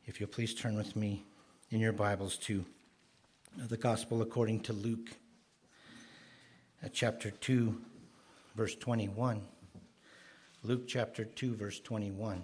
If you'll please turn with me in your Bibles to the Gospel according to Luke, chapter 2, verse 21. Luke chapter 2, verse 21.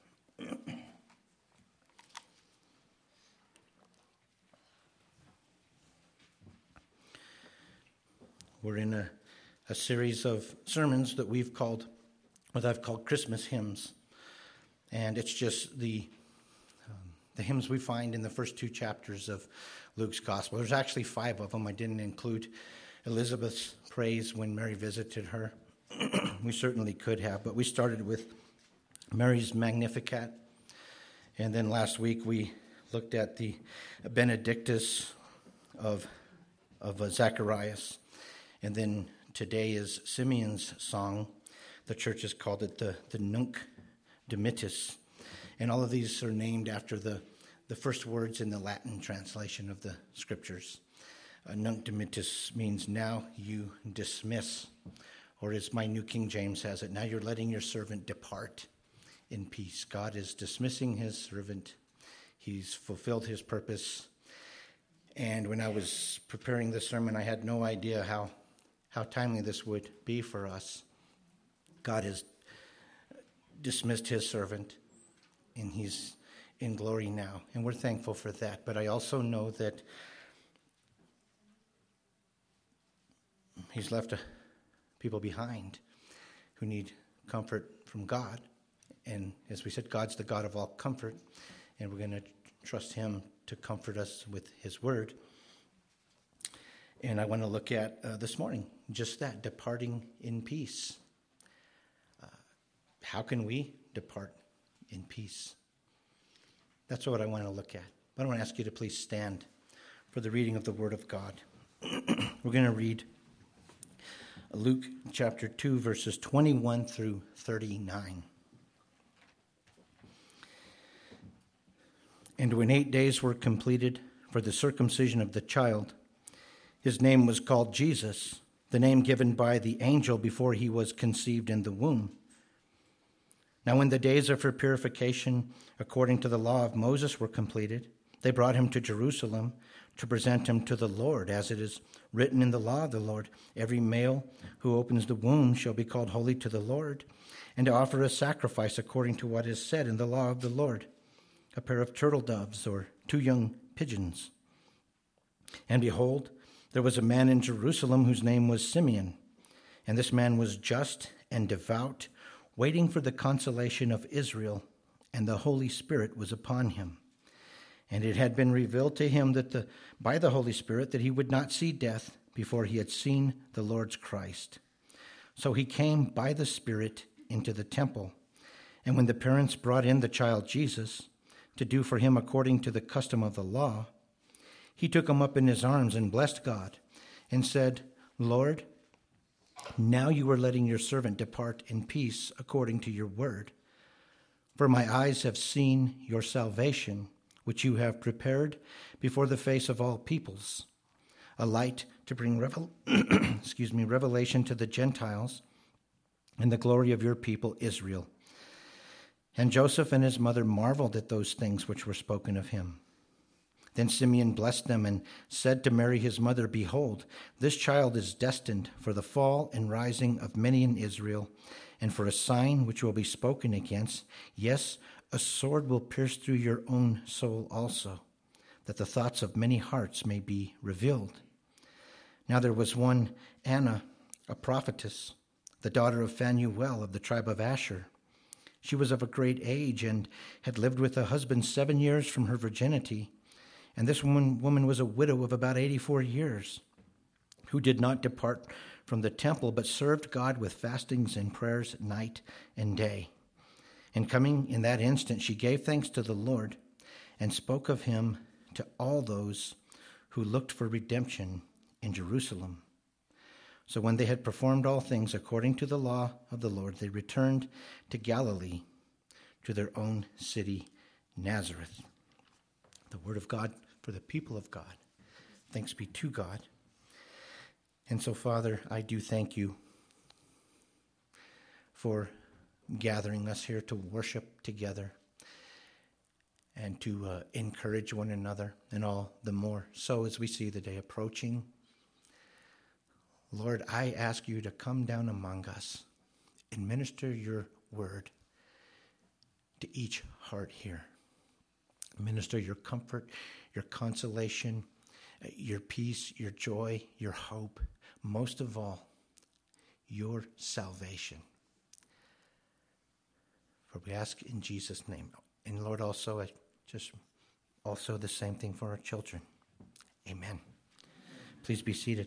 We're in a series of sermons that I've called Christmas hymns. And it's just the hymns we find in the first two chapters of Luke's Gospel. There's actually 5 of them. I didn't include Elizabeth's praise when Mary visited her. We certainly could have, but we started with Mary's Magnificat. And then last week we looked at the Benedictus of Zacharias. And then today is Simeon's song. The church has called it the Nunc Dimittis. And all of these are named after the first words in the Latin translation of the scriptures. Nunc Dimittis means now you dismiss, or as my New King James has it, now you're letting your servant depart in peace. God is dismissing his servant. He's fulfilled his purpose. And when I was preparing this sermon, I had no idea how timely this would be for us. God has dismissed his servant, and he's in glory now, and we're thankful for that. But I also know that he's left people behind who need comfort from God. And as we said, God's the God of all comfort, and we're going to trust him to comfort us with his word. And I want to look at this morning just that, departing in peace. How can we depart in peace? That's what I want to look at. But I want to ask you to please stand for the reading of the Word of God. We're going to read Luke chapter 2, verses 21 through 39. And when 8 days were completed for the circumcision of the child, his name was called Jesus, the name given by the angel before he was conceived in the womb. Now when the days of her purification, according to the law of Moses, were completed, they brought him to Jerusalem to present him to the Lord, as it is written in the law of the Lord, every male who opens the womb shall be called holy to the Lord, and to offer a sacrifice according to what is said in the law of the Lord, a pair of turtle doves or 2 young pigeons. And behold, there was a man in Jerusalem whose name was Simeon, and this man was just and devout, waiting for the consolation of Israel, and the Holy Spirit was upon him. And it had been revealed to him by the Holy Spirit that he would not see death before he had seen the Lord's Christ. So he came by the Spirit into the temple. And when the parents brought in the child Jesus to do for him according to the custom of the law, he took him up in his arms and blessed God and said, Lord, now you are letting your servant depart in peace according to your word. For my eyes have seen your salvation, which you have prepared before the face of all peoples, a light to bring revelation to the Gentiles and the glory of your people Israel. And Joseph and his mother marveled at those things which were spoken of him. Then Simeon blessed them and said to Mary his mother, Behold, this child is destined for the fall and rising of many in Israel, and for a sign which will be spoken against. Yes, a sword will pierce through your own soul also, that the thoughts of many hearts may be revealed. Now there was one Anna, a prophetess, the daughter of Phanuel of the tribe of Asher. She was of a great age and had lived with a husband 7 years from her virginity. And this woman was a widow of about 84 years, who did not depart from the temple, but served God with fastings and prayers night and day. And coming in that instant, she gave thanks to the Lord and spoke of him to all those who looked for redemption in Jerusalem. So when they had performed all things according to the law of the Lord, they returned to Galilee, to their own city, Nazareth. The word of God for the people of God. Thanks be to God. And so, Father, I do thank you for gathering us here to worship together. and to encourage one another, and all the more so as we see the day approaching. Lord, I ask you to come down among us and minister your word to each heart here. Minister your comfort, your consolation, your peace, your joy, your hope, most of all, your salvation. For we ask in Jesus' name. And Lord, also the same thing for our children. Amen. Please be seated.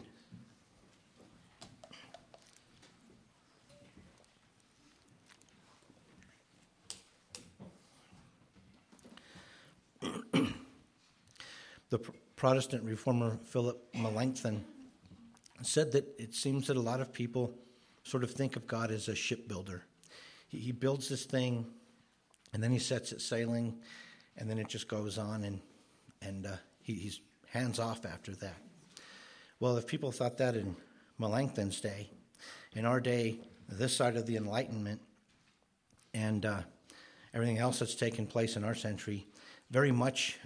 The Protestant reformer Philip Melanchthon said that it seems that a lot of people sort of think of God as a shipbuilder. He builds this thing, and then he sets it sailing, and then it just goes on, and he's hands off after that. Well, if people thought that in Melanchthon's day, in our day, this side of the Enlightenment, and everything else that's taken place in our century, very much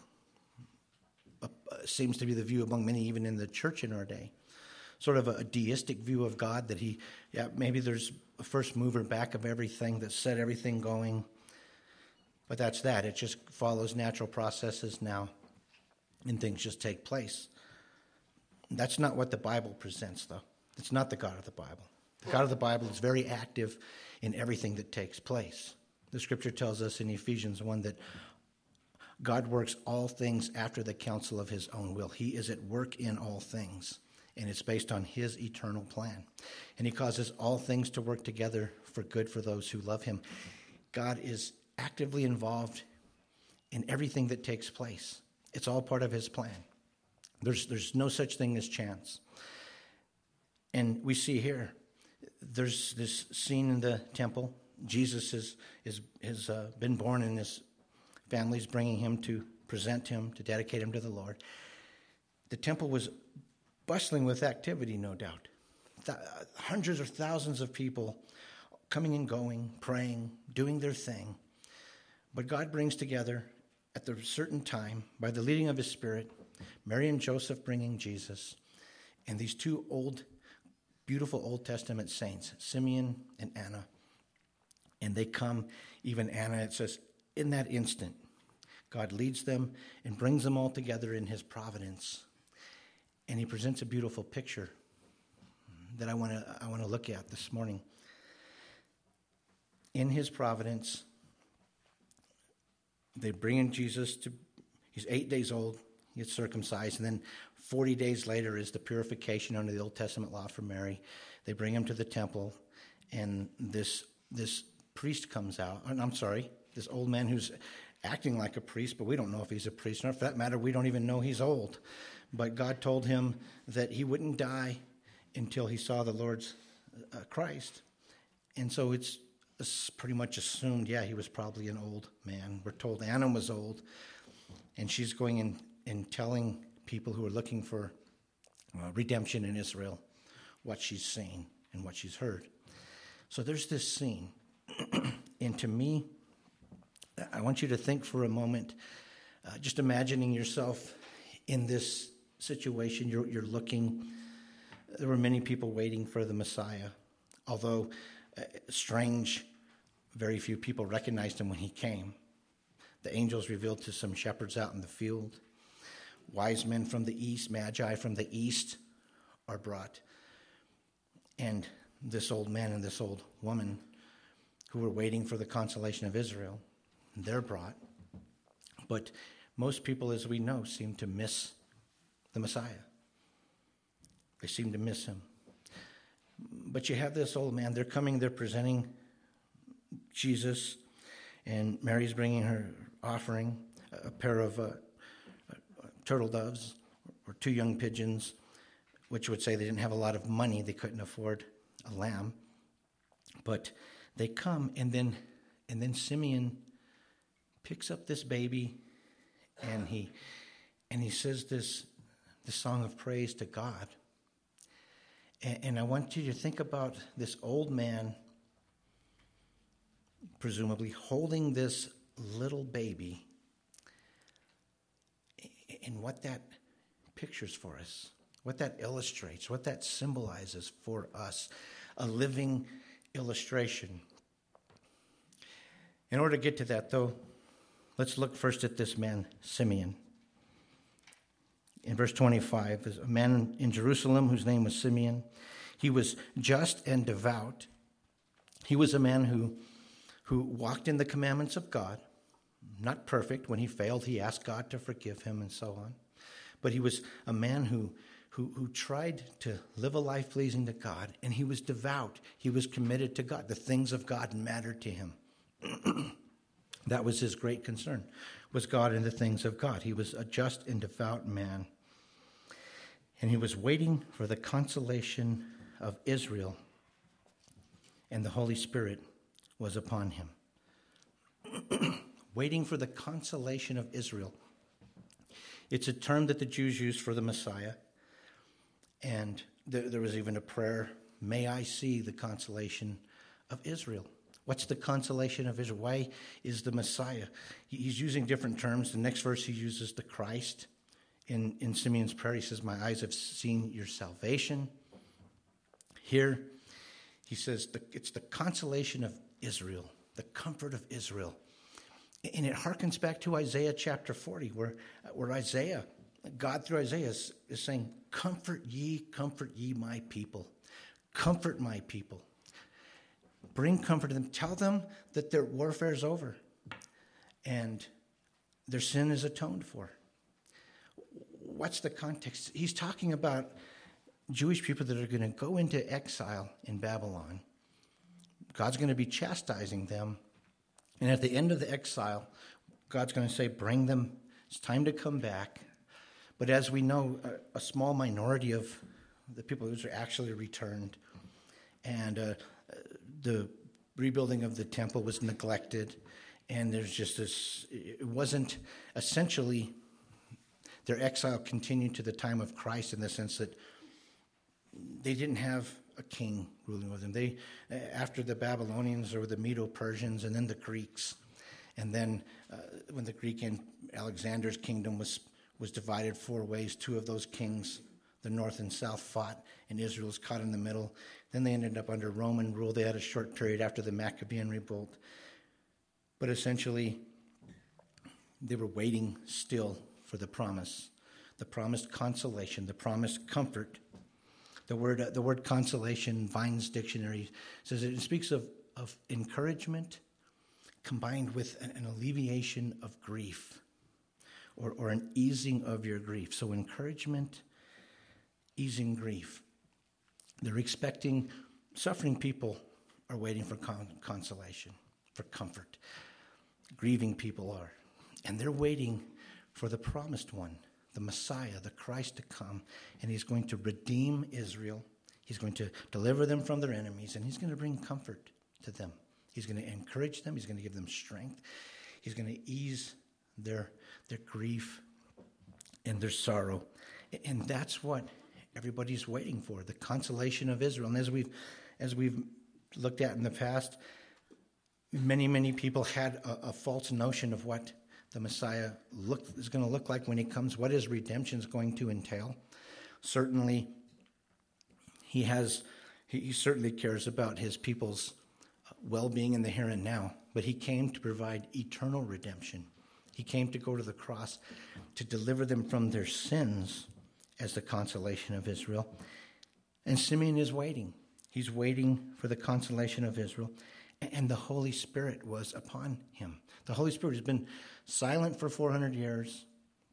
seems to be the view among many, even in the church in our day. Sort of a deistic view of God, that maybe there's a first mover back of everything that set everything going. But that's that. It just follows natural processes now, and things just take place. That's not what the Bible presents, though. It's not the God of the Bible. The God of the Bible is very active in everything that takes place. The scripture tells us in Ephesians 1 that God works all things after the counsel of his own will. He is at work in all things, and it's based on his eternal plan. And he causes all things to work together for good for those who love him. God is actively involved in everything that takes place. It's all part of his plan. There's no such thing as chance. And we see here, there's this scene in the temple. Jesus has been born, and his family's bringing him to present him, to dedicate him to the Lord. The temple was bustling with activity, no doubt. Hundreds or thousands of people coming and going, praying, doing their thing. But God brings together at the certain time, by the leading of his Spirit, Mary and Joseph bringing Jesus, and these two beautiful Old Testament saints, Simeon and Anna. And they come, even Anna, it says, in that instant, God leads them and brings them all together in his providence. And he presents a beautiful picture that I want to look at this morning. In his providence, they bring in Jesus he's 8 days old, he gets circumcised, and then 40 days later is the purification under the Old Testament law for Mary. They bring him to the temple, and this priest comes out. This old man who's acting like a priest, but we don't know if he's a priest, or for that matter, we don't even know he's old. But God told him that he wouldn't die until he saw the Lord's Christ. And so it's pretty much assumed, he was probably an old man. We're told Anna was old, and she's going and telling people who are looking for redemption in Israel what she's seen and what she's heard. So there's this scene. And to me, I want you to think for a moment, just imagining yourself in this situation. You're looking. There were many people waiting for the Messiah, although strange, very few people recognized him when he came. The angels revealed to some shepherds out in the field. Wise men from the east, magi from the east, are brought. And this old man and this old woman who were waiting for the consolation of Israel, they're brought. But most people, as we know, seem to miss the Messiah. They seem to miss him. But you have this old man. They're coming, they're presenting Jesus, and Mary's bringing her offering, a pair of turtle doves or two young pigeons, which would say they didn't have a lot of money. They couldn't afford a lamb. But they come, and then Simeon picks up this baby, and he says this song of praise to God. And I want you to think about this old man, presumably holding this little baby in what that pictures for us, what that illustrates, what that symbolizes for us, a living illustration. In order to get to that, though, let's look first at this man, Simeon. In verse 25, there's a man in Jerusalem whose name was Simeon. He was just and devout. He was a man who walked in the commandments of God. Not perfect. When he failed, he asked God to forgive him and so on. But he was a man who tried to live a life pleasing to God, and he was devout. He was committed to God. The things of God mattered to him. That was his great concern, was God and the things of God. He was a just and devout man. And he was waiting for the consolation of Israel, and the Holy Spirit was upon him. Waiting for the consolation of Israel. It's a term that the Jews used for the Messiah. And there was even a prayer, may I see the consolation of Israel. What's the consolation of Israel? Why is the Messiah? He's using different terms. The next verse he uses the Christ. In Simeon's prayer, he says, my eyes have seen your salvation. Here, he says, it's the consolation of Israel, the comfort of Israel. And it harkens back to Isaiah chapter 40, where Isaiah, God through Isaiah is saying, comfort ye my people. Comfort my people. Bring comfort to them. Tell them that their warfare is over and their sin is atoned for. What's the context? He's talking about Jewish people that are going to go into exile in Babylon. God's going to be chastising them. And at the end of the exile, God's going to say, bring them. It's time to come back. But as we know, a small minority of the people who are actually returned. And the rebuilding of the temple was neglected. And there's just this, it wasn't essentially, their exile continued to the time of Christ in the sense that they didn't have a king ruling over them. They, after the Babylonians, there were the Medo-Persians and then the Greeks. And then when the Greek and Alexander's kingdom was divided 4 ways, 2 of those kings, the north and south, fought, and Israel was caught in the middle. Then they ended up under Roman rule. They had a short period after the Maccabean revolt. But essentially, they were waiting still for the promise, the promised consolation, the promised comfort. The word consolation, Vine's dictionary says it speaks of encouragement combined with an alleviation of grief or an easing of your grief. So encouragement, easing grief. They're expecting, suffering people are waiting for consolation, for comfort. Grieving people are. And they're waiting for the promised one, the Messiah, the Christ to come, and he's going to redeem Israel. He's going to deliver them from their enemies, and he's going to bring comfort to them. He's going to encourage them. He's going to give them strength. He's going to ease their grief and their sorrow. And that's what everybody's waiting for, the consolation of Israel. And as we've looked at in the past, many people had a false notion of what the Messiah is going to look like when he comes, what his redemption is going to entail. Certainly, he certainly cares about his people's well-being in the here and now, but he came to provide eternal redemption. He came to go to the cross to deliver them from their sins as the consolation of Israel. And Simeon is waiting. He's waiting for the consolation of Israel. And the Holy Spirit was upon him. The Holy Spirit has been silent for 400 years.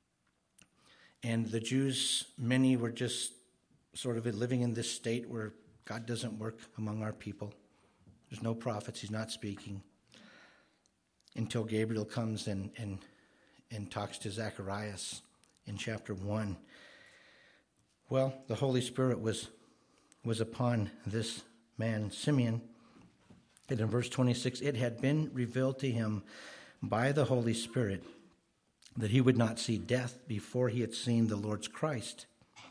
And the Jews, many were just sort of living in this state where God doesn't work among our people. There's no prophets. He's not speaking. Until Gabriel comes and talks to Zacharias in chapter 1. Well, the Holy Spirit was upon this man, Simeon. And in verse 26, it had been revealed to him by the Holy Spirit that he would not see death before he had seen the Lord's Christ.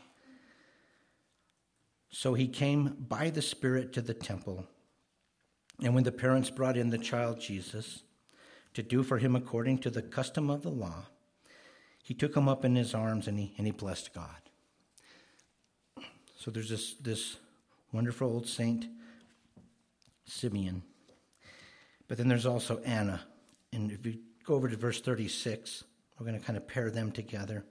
So he came by the Spirit to the temple. And when the parents brought in the child Jesus to do for him according to the custom of the law, he took him up in his arms and he blessed God. So there's this wonderful old saint, Simeon. But then there's also Anna. And if you go over to verse 36, we're going to kind of pair them together.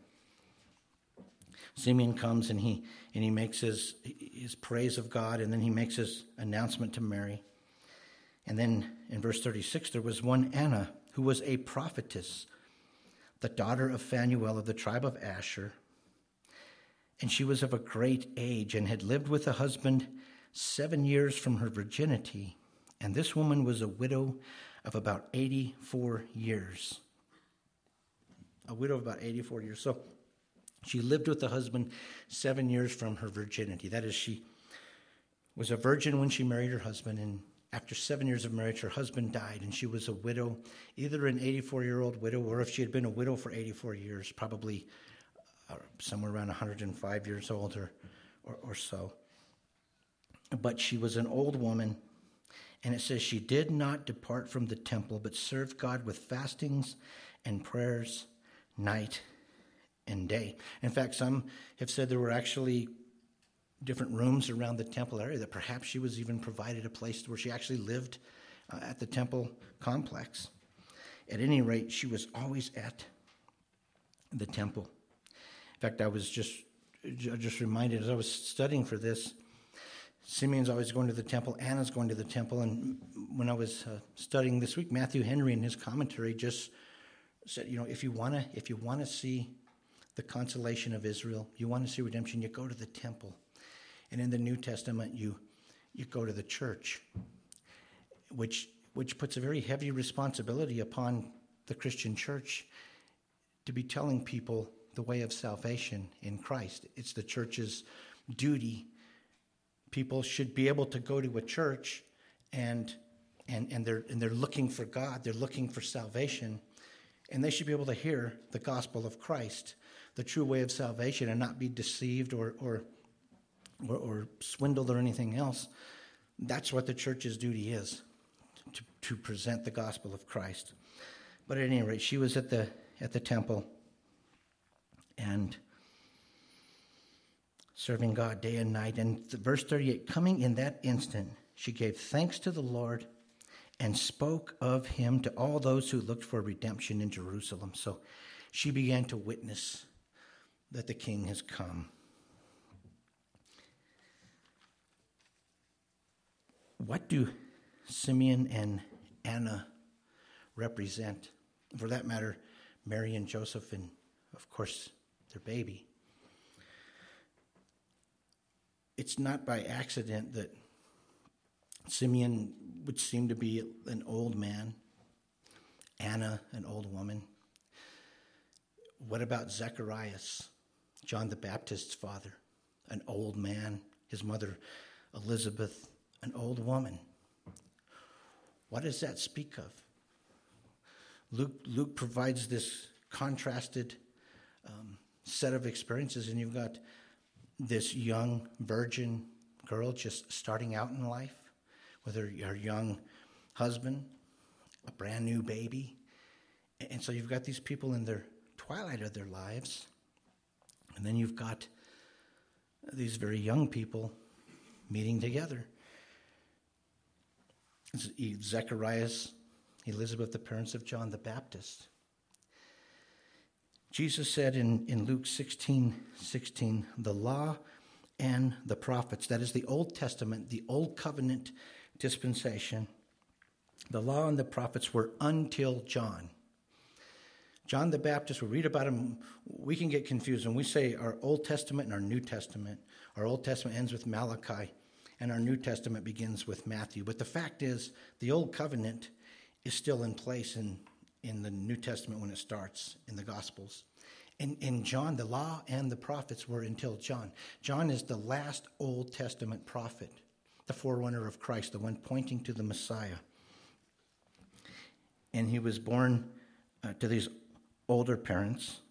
Simeon comes and he makes his praise of God, and then he makes his announcement to Mary. And then in verse 36, there was one Anna who was a prophetess, the daughter of Phanuel of the tribe of Asher. And she was of a great age and had lived with a husband 7 years from her virginity. And this woman was a widow of about 84 years. A widow of about 84 years. So she lived with the husband 7 years from her virginity. That is, she was a virgin when she married her husband, and after 7 years of marriage, her husband died, and she was a widow, either an 84-year-old widow, or if she had been a widow for 84 years, probably somewhere around 105 years old or so. But she was an old woman, and it says she did not depart from the temple, but served God with fastings and prayers night and day. In fact, some have said there were actually different rooms around the temple area, that perhaps she was even provided a place where she actually lived at the temple complex. At any rate, she was always at the temple. In fact, I was just reminded as I was studying for this, Simeon's always going to the temple, Anna's going to the temple, and when I was studying this week, Matthew Henry in his commentary just said, if you want to see the consolation of Israel, you want to see redemption, you go to the temple. And in the New Testament, you go to the church, which puts a very heavy responsibility upon the Christian church to be telling people the way of salvation in Christ. It's the church's duty. People should be able to go to a church and they're looking for God, they're looking for salvation, and they should be able to hear the gospel of Christ, the true way of salvation, and not be deceived or swindled or anything else. That's what the church's duty is, to present the gospel of Christ. But at any rate, she was at the temple and serving God day and night. And verse 38, coming in that instant, she gave thanks to the Lord and spoke of him to all those who looked for redemption in Jerusalem. So she began to witness that the king has come. What do Simeon and Anna represent? For that matter, Mary and Joseph and, of course, their baby. It's not by accident that Simeon would seem to be an old man, Anna an old woman. What about Zacharias, John the Baptist's father, an old man, his mother Elizabeth, an old woman? What does that speak of? Luke provides this contrasted set of experiences, and you've got this young virgin girl just starting out in life with her young husband, a brand new baby. And so you've got these people in their twilight of their lives, and then you've got these very young people meeting together. Zacharias, Elizabeth, the parents of John the Baptist. Jesus said in Luke 16:16, the law and the prophets, that is the Old Testament, the Old Covenant dispensation, the law and the prophets were until John. John the Baptist, we read about him, we can get confused when we say our Old Testament and our New Testament. Our Old Testament ends with Malachi, and our New Testament begins with Matthew. But the fact is, the Old Covenant is still in place in the New Testament when it starts in the Gospels. In John, the law and the prophets were until John. John is the last Old Testament prophet, the forerunner of Christ, the one pointing to the Messiah. And he was born to these older parents.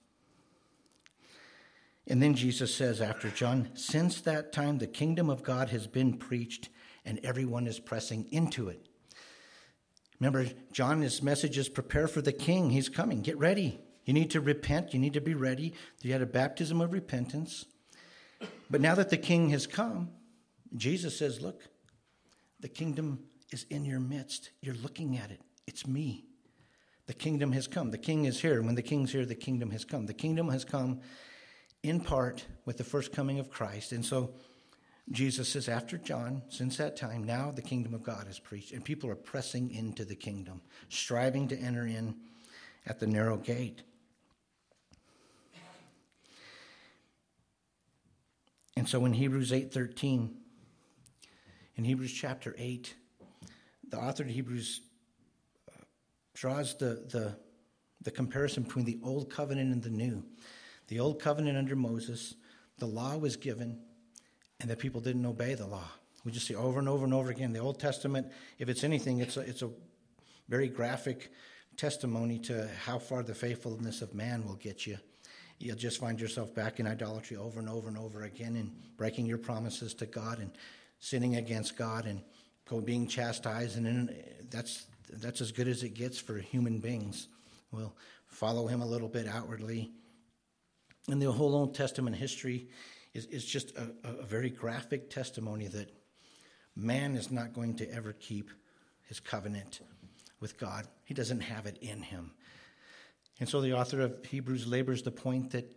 And then Jesus says after John, since that time the kingdom of God has been preached and everyone is pressing into it. Remember, John's message is prepare for the king. He's coming. Get ready. You need to repent. You need to be ready. You had a baptism of repentance. But now that the king has come, Jesus says, look, the kingdom is in your midst. You're looking at it. It's me. The kingdom has come. The king is here. And when the king's here, the kingdom has come. The kingdom has come in part with the first coming of Christ. And so Jesus says, after John, since that time, now the kingdom of God is preached. And people are pressing into the kingdom, striving to enter in at the narrow gate. And so in Hebrews 8:13, in Hebrews chapter 8, the author of Hebrews draws the comparison between the old covenant and the new. The old covenant under Moses, the law was given, and the people didn't obey the law. We just see over and over and over again. The Old Testament, if it's anything, it's a very graphic testimony to how far the faithfulness of man will get you. You'll just find yourself back in idolatry over and over and over again, and breaking your promises to God and sinning against God and being chastised. And then that's as good as it gets for human beings. We'll follow him a little bit outwardly. And the whole Old Testament history is just a very graphic testimony that man is not going to ever keep his covenant with God. He doesn't have it in him. And so the author of Hebrews labors the point that,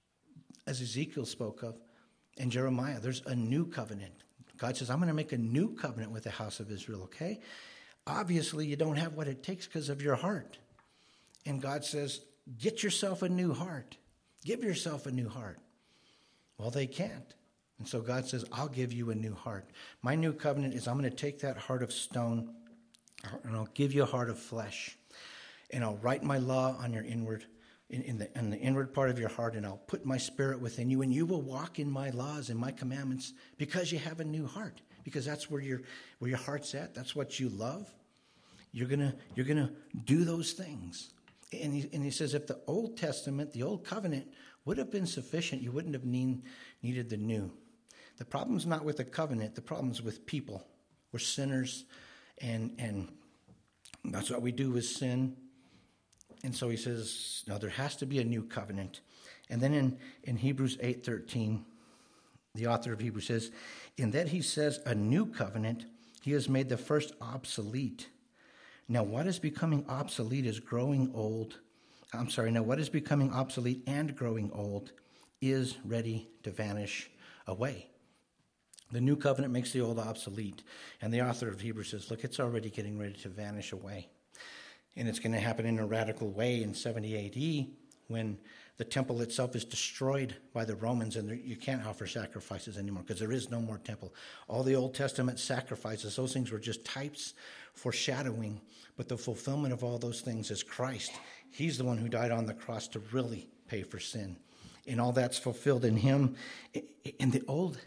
as Ezekiel spoke of, and Jeremiah, there's a new covenant. God says, I'm going to make a new covenant with the house of Israel, okay? Obviously, you don't have what it takes because of your heart. And God says, get yourself a new heart. Give yourself a new heart. Well, they can't. And so God says, I'll give you a new heart. My new covenant is I'm going to take that heart of stone and I'll give you a heart of flesh. And I'll write my law on your inward, in the inward part of your heart, and I'll put my spirit within you, and you will walk in my laws and my commandments because you have a new heart. Because that's where your heart's at. That's what you love. You're gonna do those things. And he says, if the Old Testament, the Old Covenant, would have been sufficient, you wouldn't have needed the new. The problem's not with the covenant. The problem's with people. We're sinners, and that's what we do is sin. And so he says, no, there has to be a new covenant. And then in Hebrews 8:13, the author of Hebrews says, in that he says a new covenant, he has made the first obsolete. Now what is becoming obsolete is growing old. Now what is becoming obsolete and growing old is ready to vanish away. The new covenant makes the old obsolete. And the author of Hebrews says, look, it's already getting ready to vanish away. And it's going to happen in a radical way in 70 A.D. when the temple itself is destroyed by the Romans, and you can't offer sacrifices anymore because there is no more temple. All the Old Testament sacrifices, those things were just types, foreshadowing, but the fulfillment of all those things is Christ. He's the one who died on the cross to really pay for sin. And all that's fulfilled in him. And the old,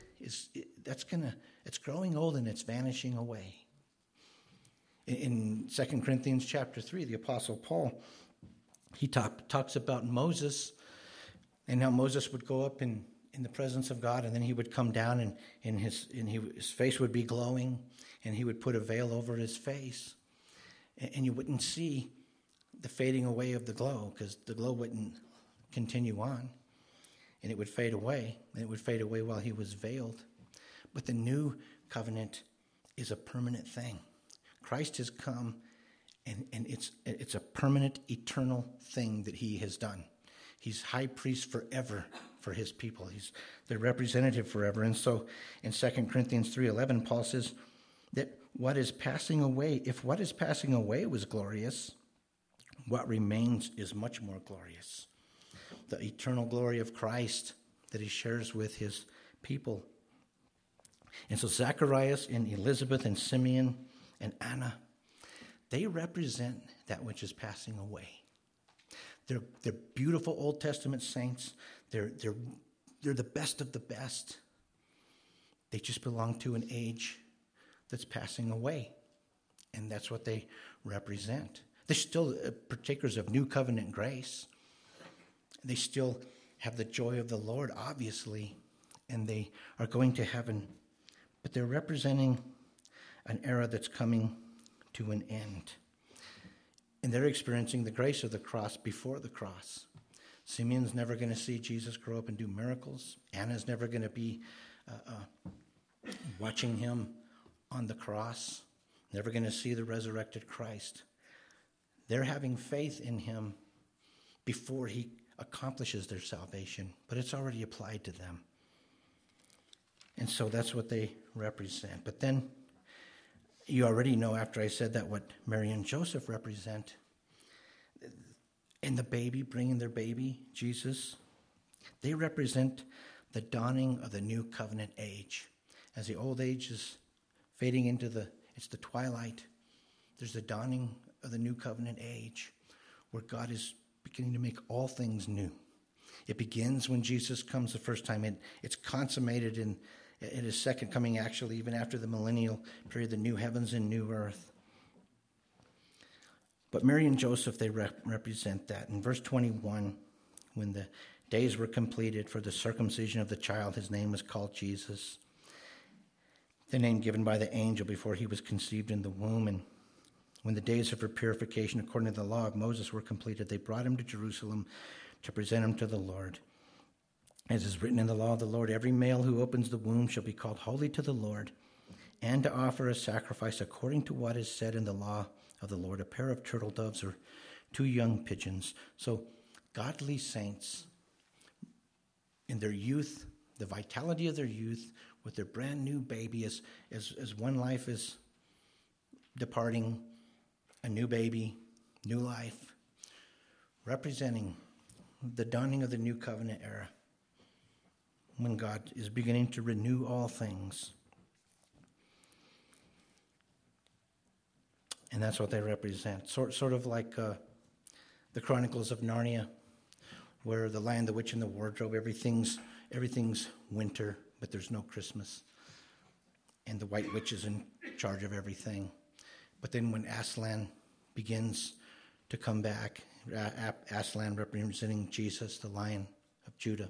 it's growing old and it's vanishing away. In 2 Corinthians chapter 3, the Apostle Paul, he talks about Moses and how Moses would go up in the presence of God, and then he would come down and his face would be glowing, and he would put a veil over his face, and you wouldn't see the fading away of the glow because the glow wouldn't continue on, and it would fade away, and it would fade away while he was veiled. But the new covenant is a permanent thing. Christ has come, and it's a permanent, eternal thing that he has done. He's high priest forever for his people. He's their representative forever. And so in 2 Corinthians 3:11, Paul says that what is passing away, if what is passing away was glorious, what remains is much more glorious. The eternal glory of Christ that he shares with his people. And so Zacharias and Elizabeth and Simeon and Anna, they represent that which is passing away. They're beautiful Old Testament saints. They're the best of the best. They just belong to an age that's passing away. And that's what they represent. They're still partakers of new covenant grace. They still have the joy of the Lord, obviously, and they are going to heaven. But they're representing an era that's coming to an end. And they're experiencing the grace of the cross before the cross. Simeon's never going to see Jesus grow up and do miracles. Anna's never going to be watching him on the cross, never going to see the resurrected Christ. They're having faith in him before he accomplishes their salvation, but it's already applied to them. And so that's what they represent. But then you already know, after I said that, what Mary and Joseph represent. And the baby, bringing their baby, Jesus, they represent the dawning of the new covenant age. As the old age is fading into the twilight, there's the dawning of the new covenant age where God is beginning to make all things new. It begins when Jesus comes the first time. It's consummated in his second coming, actually, even after the millennial period, the new heavens and new earth. But Mary and Joseph, they represent that. In verse 21, when the days were completed for the circumcision of the child, his name was called Jesus, the name given by the angel before he was conceived in the womb. And when the days of her purification according to the law of Moses were completed, they brought him to Jerusalem to present him to the Lord. As is written in the law of the Lord, every male who opens the womb shall be called holy to the Lord, and to offer a sacrifice according to what is said in the law of the Lord, a pair of turtle doves or 2 young pigeons. So godly saints in their youth, the vitality of their youth, with their brand new baby, as one life is departing, a new baby, new life, representing the dawning of the new covenant era, when God is beginning to renew all things. And that's what they represent. Sort of like the Chronicles of Narnia, where the Lion, the Witch, and the Wardrobe, everything's winter, but there's no Christmas. And the White Witch is in charge of everything. But then when Aslan begins to come back, Aslan representing Jesus, the Lion of Judah,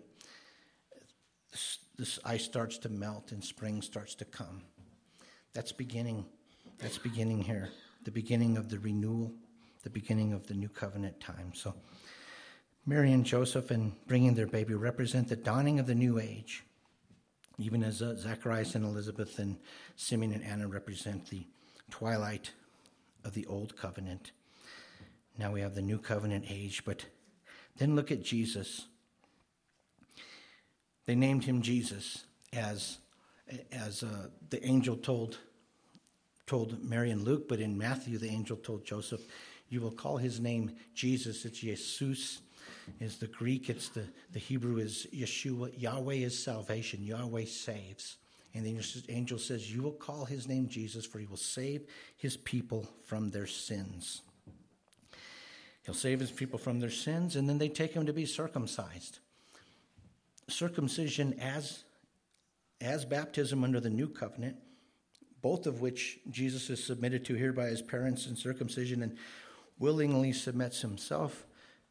this ice starts to melt and spring starts to come. That's beginning here. The beginning of the renewal, the beginning of the new covenant time. So Mary and Joseph, in bringing their baby, represent the dawning of the new age, even as Zacharias and Elizabeth and Simeon and Anna represent the twilight of the old covenant. Now we have the new covenant age, but then look at Jesus. They named him Jesus as the angel told Mary and Luke, but in Matthew the angel told Joseph, you will call his name Jesus. It's Jesus is the Greek, it's the Hebrew is Yeshua. Yahweh is salvation, Yahweh saves. And the angel says, you will call his name Jesus, for he will save his people from their sins. He'll save his people from their sins, and then they take him to be circumcised. Circumcision as baptism under the new covenant, both of which Jesus is submitted to here by his parents in circumcision and willingly submits himself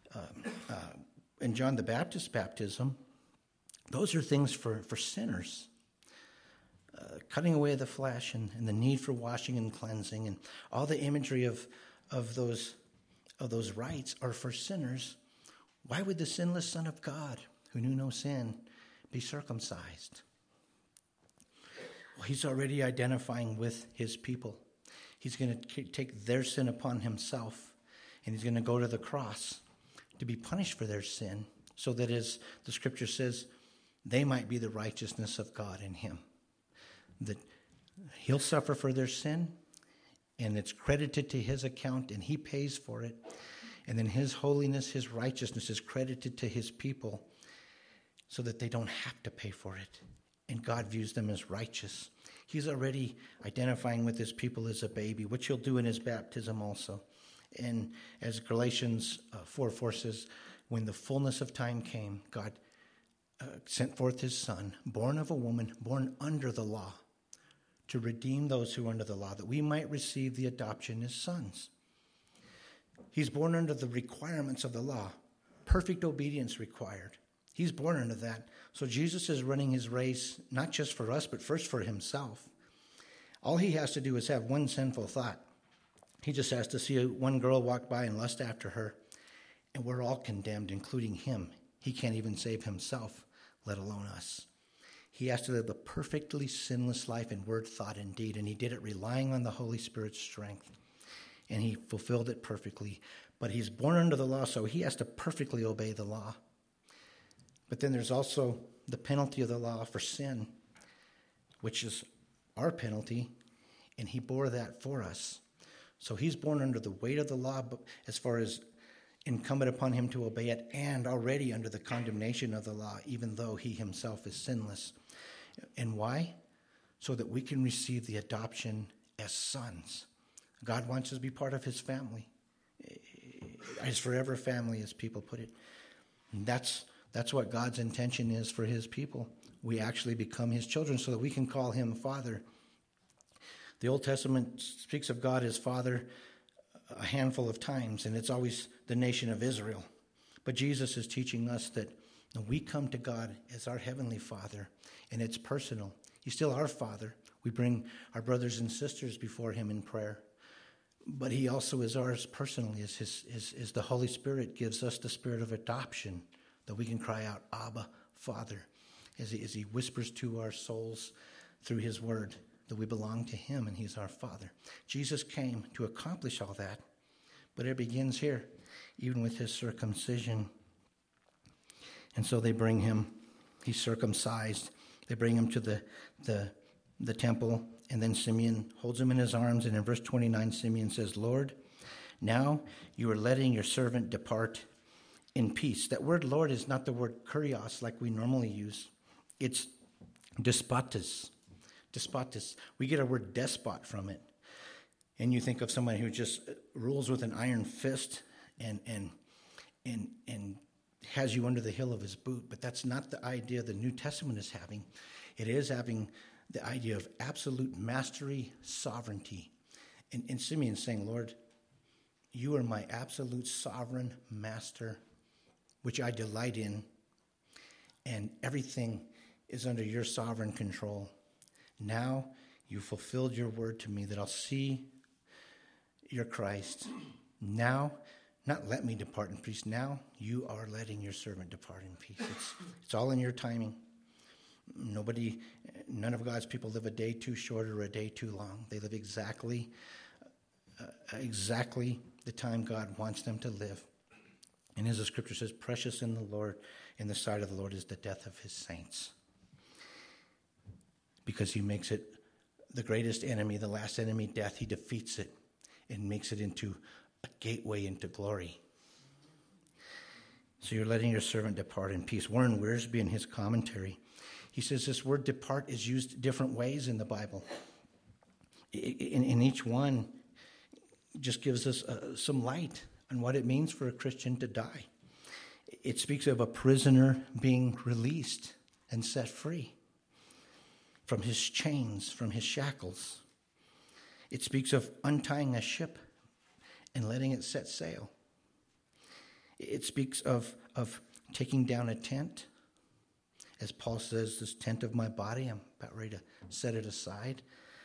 in John the Baptist's baptism. Those are things for sinners. Cutting away the flesh and the need for washing and cleansing, and all the imagery of those rites are for sinners. Why would the sinless Son of God, who knew no sin, be circumcised? Well, he's already identifying with his people. He's going to take their sin upon himself, and he's going to go to the cross to be punished for their sin, so that, as the scripture says, they might be the righteousness of God in him. That he'll suffer for their sin, and it's credited to his account, and he pays for it. And then his holiness, his righteousness is credited to his people so that they don't have to pay for it. And God views them as righteous. He's already identifying with his people as a baby, which he'll do in his baptism also. And as Galatians 4:4 says, when the fullness of time came, God sent forth his Son, born of a woman, born under the law, to redeem those who are under the law, that we might receive the adoption as sons. He's born under the requirements of the law, perfect obedience required. He's born under that. So Jesus is running his race, not just for us, but first for himself. All he has to do is have one sinful thought. He just has to see one girl walk by and lust after her, and we're all condemned, including him. He can't even save himself, let alone us. He has to live a perfectly sinless life in word, thought, and deed, and he did it relying on the Holy Spirit's strength, and he fulfilled it perfectly. But he's born under the law, so he has to perfectly obey the law. But then there's also the penalty of the law for sin, which is our penalty, and he bore that for us. So he's born under the weight of the law, but as far as incumbent upon him to obey it, and already under the condemnation of the law, even though he himself is sinless. And why? So that we can receive the adoption as sons. God wants us to be part of his family. His forever family, as people put it. And that's what God's intention is for his people. We actually become his children so that we can call him Father. The Old Testament speaks of God as Father a handful of times, and it's always the nation of Israel. But Jesus is teaching us that we come to God as our Heavenly Father, and it's personal. He's still our Father. We bring our brothers and sisters before him in prayer. But he also is ours personally, as the Holy Spirit gives us the spirit of adoption, that we can cry out, Abba, Father, as he whispers to our souls through his word, that we belong to him and he's our Father. Jesus came to accomplish all that, but it begins here, even with his circumcision. And so they bring him, he's circumcised. They bring him to the temple, and then Simeon holds him in his arms, and in verse 29, Simeon says, Lord, now you are letting your servant depart in peace. That word Lord is not the word kurios like we normally use. It's despotes. Despotes. We get our word despot from it. And you think of somebody who just rules with an iron fist and has you under the heel of his boot. But that's not the idea the New Testament is having. It is having the idea of absolute mastery, sovereignty. And Simeon saying, Lord, you are my absolute sovereign master, which I delight in, and everything is under your sovereign control. Now you fulfilled your word to me that I'll see your Christ. Now, not let me depart in peace. Now you are letting your servant depart in peace. It's all in your timing. None of God's people live a day too short or a day too long. They live exactly the time God wants them to live. And as the scripture says, precious in the sight of the Lord is the death of his saints. Because he makes it the greatest enemy, the last enemy, death. He defeats it and makes it into a gateway into glory. So you're letting your servant depart in peace. Warren Wiersbe, in his commentary, he says this word depart is used different ways in the Bible. In each one, just gives us some light on what it means for a Christian to die. It speaks of a prisoner being released and set free from his chains, from his shackles. It speaks of untying a ship and letting it set sail. It speaks of taking down a tent. As Paul says, this tent of my body, I'm about ready to set it aside.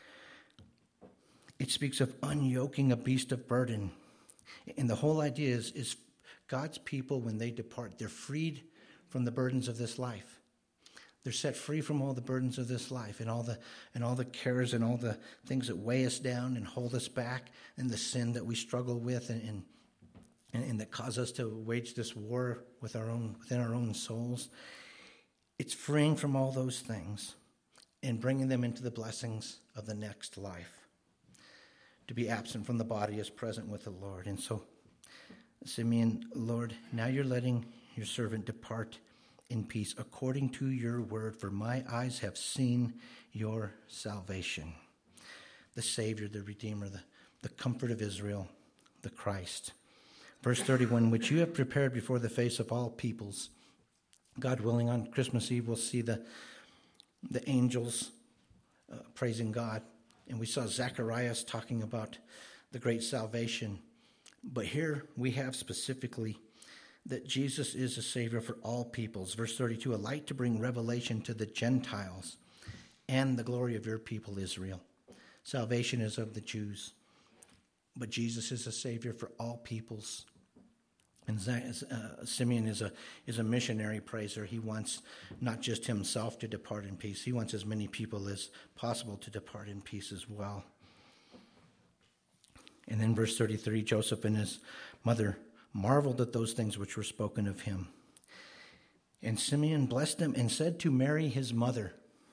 It speaks of unyoking a beast of burden. And the whole idea is God's people, when they depart, they're freed from the burdens of this life. They're set free from all the burdens of this life and all the cares and all the things that weigh us down and hold us back, and the sin that we struggle with and that cause us to wage this war within our own souls. It's freeing from all those things and bringing them into the blessings of the next life. To be absent from the body is present with the Lord. And so, Simeon, Lord, now you're letting your servant depart in peace according to your word, for my eyes have seen your salvation. The Savior, the Redeemer, the comfort of Israel, the Christ. Verse 31, which you have prepared before the face of all peoples. God willing, on Christmas Eve, we'll see the angels praising God. And we saw Zacharias talking about the great salvation. But here we have specifically that Jesus is a Savior for all peoples. Verse 32, a light to bring revelation to the Gentiles and the glory of your people Israel. Salvation is of the Jews. but Jesus is a Savior for all peoples. And Simeon is a missionary praiser. He wants not just himself to depart in peace. He wants as many people as possible to depart in peace as well. And then verse 33, Joseph and his mother marveled at those things which were spoken of him. And Simeon blessed them and said to Mary his mother,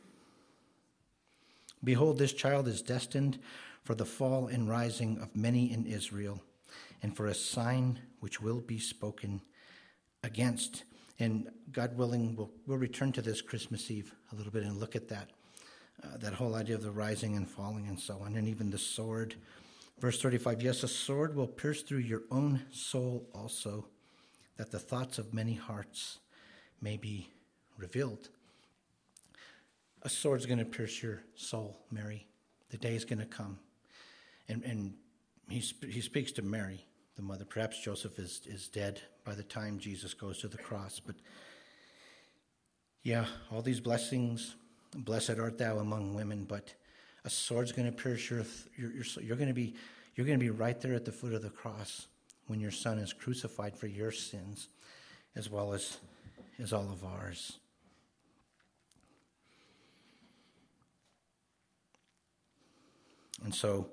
Behold, this child is destined for the fall and rising of many in Israel, and for a sign which will be spoken against. And God willing, we'll return to this Christmas Eve a little bit and look at that whole idea of the rising and falling and so on, and even the sword. Verse 35, yes, a sword will pierce through your own soul also, that the thoughts of many hearts may be revealed. A sword's going to pierce your soul, Mary. The day is going to come. And he speaks to Mary, the mother. Perhaps Joseph is dead by the time Jesus goes to the cross. But yeah, all these blessings, blessed art thou among women, but a sword's going to pierce your soul. You're going to be right there at the foot of the cross when your son is crucified for your sins, as well as all of ours. And so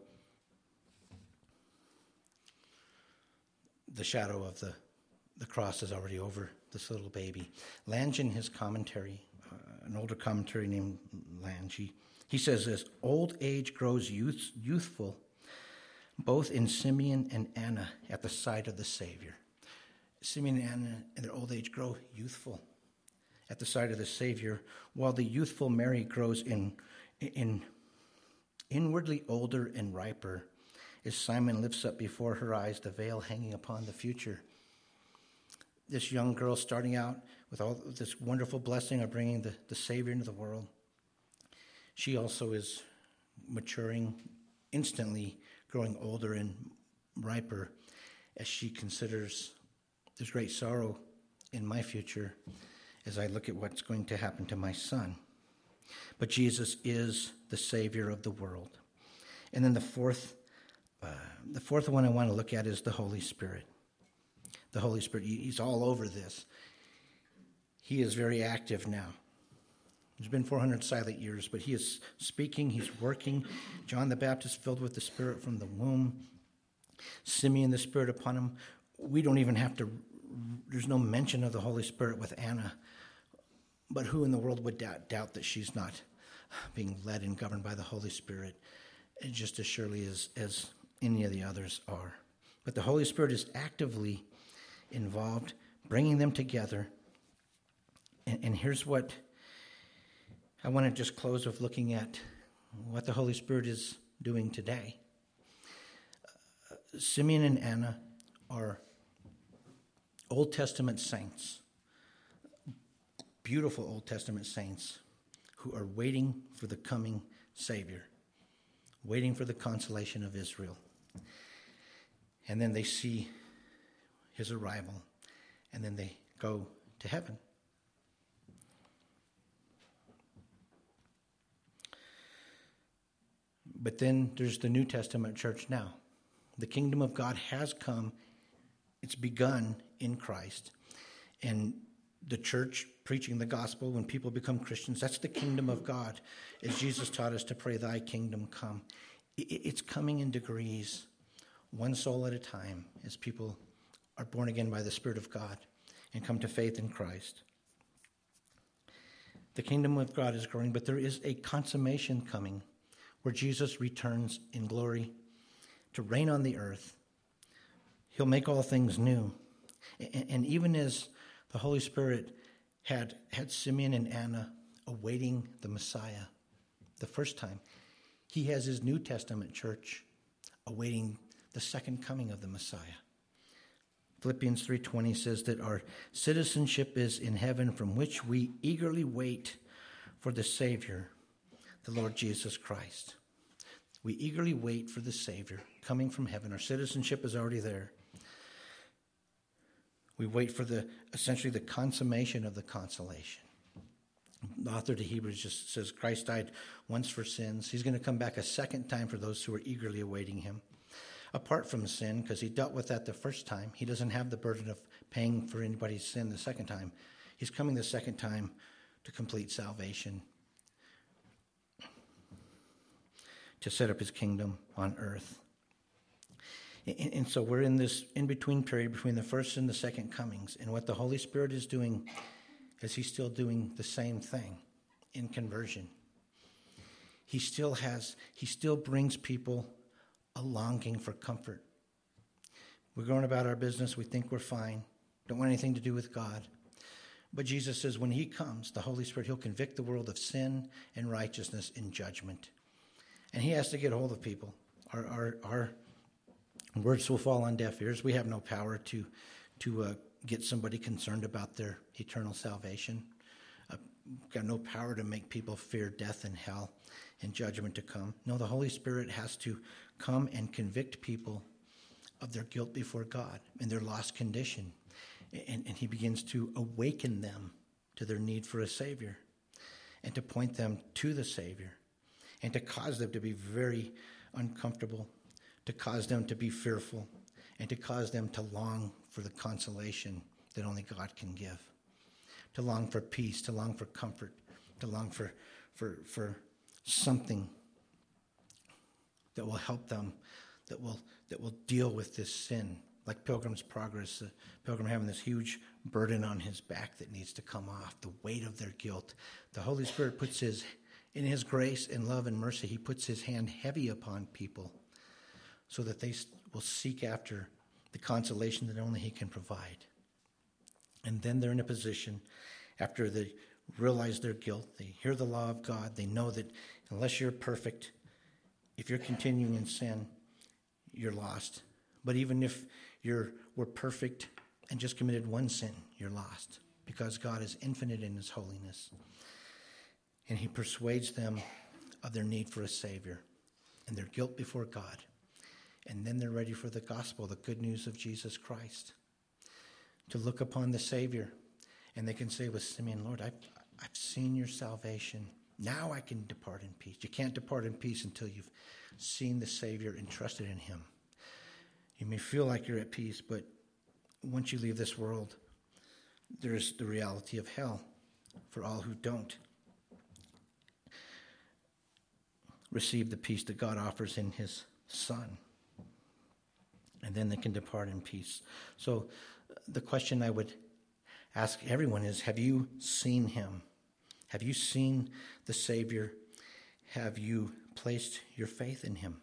the shadow of the cross is already over this little baby. Lange, in his commentary, an older commentary named Lange, he says this: old age grows youthful, both in Simeon and Anna at the sight of the Savior. Simeon and Anna in their old age grow youthful at the sight of the Savior, while the youthful Mary grows in inwardly older and riper, as Simon lifts up before her eyes the veil hanging upon the future. This young girl starting out with all this wonderful blessing of bringing the Savior into the world, she also is maturing, instantly growing older and riper as she considers there's great sorrow in my future as I look at what's going to happen to my son. But Jesus is the Savior of the world. And then the fourth one I want to look at is the Holy Spirit. The Holy Spirit, he's all over this. He is very active now. There's been 400 silent years, but he is speaking, he's working. John the Baptist filled with the Spirit from the womb. Simeon, the Spirit upon him. We don't even have to, there's no mention of the Holy Spirit with Anna. But who in the world would doubt that she's not being led and governed by the Holy Spirit, just as surely as any of the others are? But the Holy Spirit is actively involved, bringing them together. And here's what I want to just close with, looking at what the Holy Spirit is doing today. Simeon and Anna are Old Testament saints, beautiful Old Testament saints who are waiting for the coming Savior, waiting for the consolation of Israel. And then they see his arrival, and then they go to heaven. But then there's the New Testament church now. The kingdom of God has come. It's begun in Christ. And the church preaching the gospel, when people become Christians, that's the kingdom of God. As Jesus taught us to pray, thy kingdom come. It's coming in degrees, one soul at a time, as people are born again by the Spirit of God and come to faith in Christ. The kingdom of God is growing, but there is a consummation coming where Jesus returns in glory to reign on the earth. He'll make all things new. And even as the Holy Spirit had Simeon and Anna awaiting the Messiah the first time, he has his New Testament church awaiting the second coming of the Messiah. Philippians 3:20 says that our citizenship is in heaven, from which we eagerly wait for the Savior, the Lord Jesus Christ. We eagerly wait for the Savior coming from heaven. Our citizenship is already there. We wait for essentially the consummation of the consolation. The author to Hebrews just says Christ died once for sins. He's going to come back a second time for those who are eagerly awaiting him. apart from sin, because he dealt with that the first time. He doesn't have the burden of paying for anybody's sin the second time. He's coming the second time to complete salvation, to set up his kingdom on earth. And so we're in this in-between period between the first and the second comings. And what the Holy Spirit is doing is he's still doing the same thing in conversion. He still brings people a longing for comfort. We're going about our business. We think we're fine. Don't want anything to do with God. But Jesus says when he comes, the Holy Spirit, he'll convict the world of sin and righteousness and judgment. And he has to get hold of people. Our words will fall on deaf ears. We have no power to get somebody concerned about their eternal salvation. Got no power to make people fear death and hell and judgment to come. No, the Holy Spirit has to come and convict people of their guilt before God and their lost condition. And he begins to awaken them to their need for a Savior and to point them to the Savior and to cause them to be very uncomfortable, to cause them to be fearful, and to cause them to long for the consolation that only God can give, to long for peace, to long for comfort, to long for something that will help them, that will deal with this sin. Like Pilgrim's Progress, the pilgrim having this huge burden on his back that needs to come off, the weight of their guilt. The Holy Spirit puts in his grace and love and mercy, he puts his hand heavy upon people so that they will seek after the consolation that only he can provide. And then they're in a position, after they realize their guilt, they hear the law of God, they know that unless you're perfect, if you're continuing in sin, you're lost. But even if we're perfect and just committed one sin, you're lost, because God is infinite in his holiness. And he persuades them of their need for a Savior and their guilt before God. And then they're ready for the gospel, the good news of Jesus Christ, to look upon the Savior. And they can say with Simeon, Lord, I've seen your salvation. Now I can depart in peace. You can't depart in peace until you've seen the Savior and trusted in him. You may feel like you're at peace, but once you leave this world, there's the reality of hell for all who don't receive the peace that God offers in his Son. And then they can depart in peace. So the question I would ask everyone is, have you seen him? Have you seen the Savior? Have you placed your faith in him?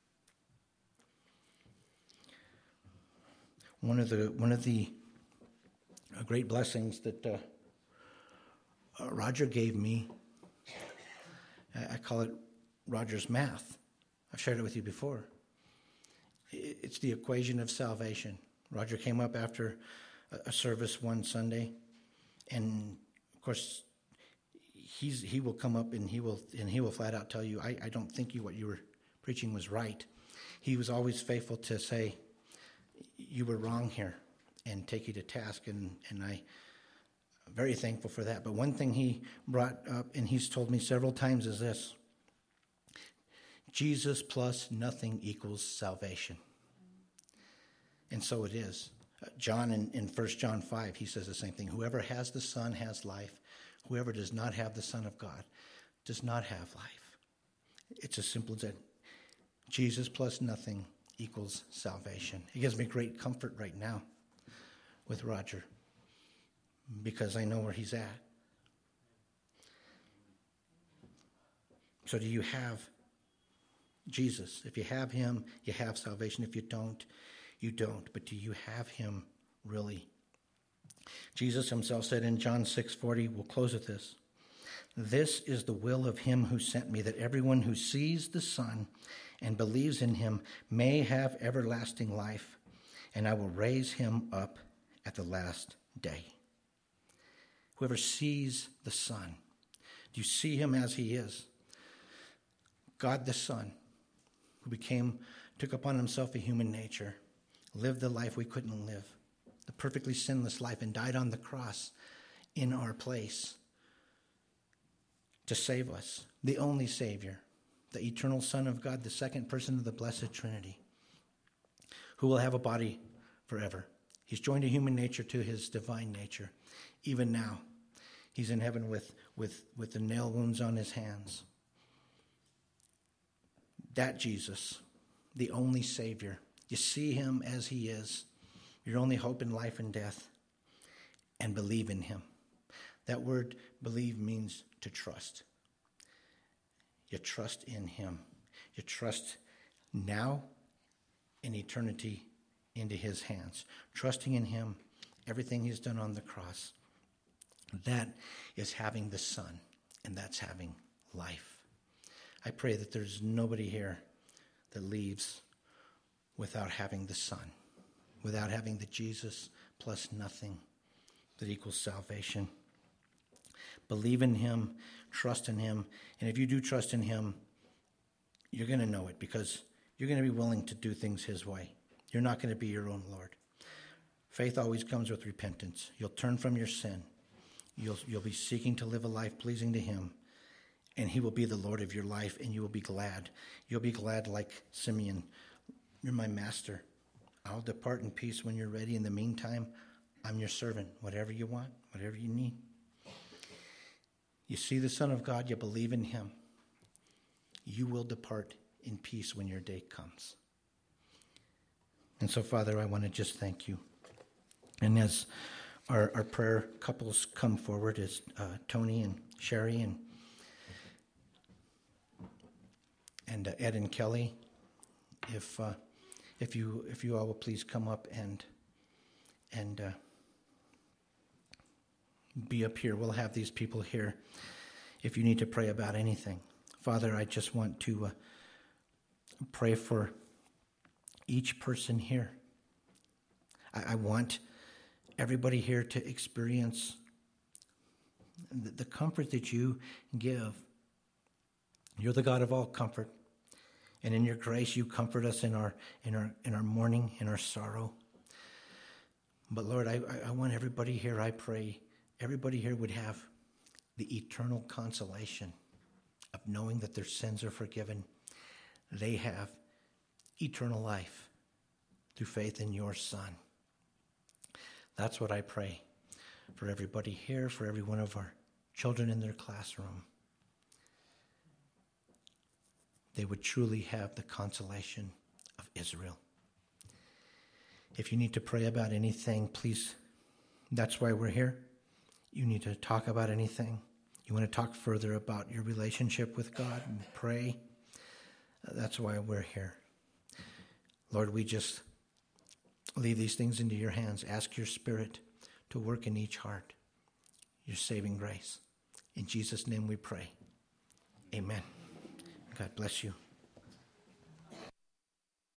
One of the great blessings that Roger gave me, I call it Roger's math. I've shared it with you before. It's the equation of salvation. Roger came up after a service one Sunday, and of course, he will come up and he will flat out tell you, I don't think what you were preaching was right. He was always faithful to say, you were wrong here, and take you to task, and I'm very thankful for that. But one thing he brought up, and he's told me several times, is this: Jesus plus nothing equals salvation. And so it is. John in 1 John 5, he says the same thing. Whoever has the Son has life. Whoever does not have the Son of God does not have life. It's as simple as that. Jesus plus nothing equals salvation. It gives me great comfort right now with Roger, because I know where he's at. So do you have Jesus? If you have him, you have salvation. If you don't, you don't. But do you have him really? Jesus himself said in John 6:40, we'll close with this: this is the will of him who sent me, that everyone who sees the Son and believes in him may have everlasting life, and I will raise him up at the last day. Whoever sees the Son, do you see him as he is? God the Son, who took upon himself a human nature, lived the life we couldn't live, the perfectly sinless life, and died on the cross in our place to save us, the only Savior, the eternal Son of God, the second person of the Blessed Trinity. who will have a body forever. He's joined a human nature to his divine nature. Even now, he's in heaven with the nail wounds on his hands. That Jesus, the only Savior, you see him as he is, your only hope in life and death, and believe in him. That word believe means to trust. You trust in him. You trust now in eternity into his hands. Trusting in him, everything he's done on the cross. That is having the Son, and that's having life. I pray that there's nobody here that leaves without having the Son, without having the Jesus plus nothing that equals salvation. Believe in him, trust in him, and if you do trust in him, you're going to know it because you're going to be willing to do things his way. You're not going to be your own Lord. Faith always comes with repentance. You'll turn from your sin. You'll be seeking to live a life pleasing to him, and he will be the Lord of your life, and you will be glad. You'll be glad like Simeon. You're my master. I'll depart in peace when you're ready. In the meantime, I'm your servant. Whatever you want, whatever you need. You see the Son of God, you believe in him. You will depart in peace when your day comes. And so, Father, I want to just thank you. And as our prayer couples come forward, as Tony and Sherry and Ed and Kelly, if you all will please come up and be up here. We'll have these people here if you need to pray about anything. Father, I just want to pray for each person here. I want everybody here to experience the comfort that you give. You're the God of all comfort. And in your grace, you comfort us in our mourning, in our sorrow. But Lord, I want everybody here, I pray, everybody here would have the eternal consolation of knowing that their sins are forgiven. They have eternal life through faith in your Son. That's what I pray for everybody here, for every one of our children in their classroom. They would truly have the consolation of Israel. If you need to pray about anything, please, that's why we're here. You need to talk about anything. You want to talk further about your relationship with God and pray. That's why we're here. Lord, we just leave these things into your hands. Ask your Spirit to work in each heart, your saving grace. In Jesus' name we pray. Amen. God bless you.